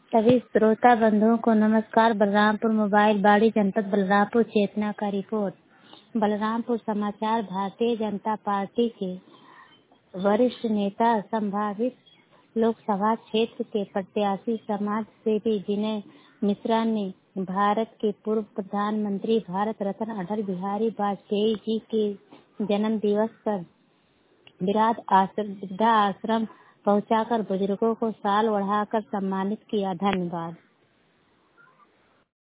सभी श्रोता बंधुओं को नमस्कार। बलरामपुर मोबाइल बाड़ी जनपद बलरामपुर चेतना का रिपोर्ट। बलरामपुर समाचार। भारतीय जनता पार्टी के वरिष्ठ नेता संभावित लोकसभा क्षेत्र के प्रत्याशी समाज सेवी विनय मिश्रा ने भारत के पूर्व प्रधानमंत्री भारत रत्न अटल बिहारी वाजपेयी जी के जन्म दिवस पर वृद्धा आश्रम पहुंचाकर बुजुर्गों को शाल ओढ़ाकर सम्मानित किया। धन्यवाद।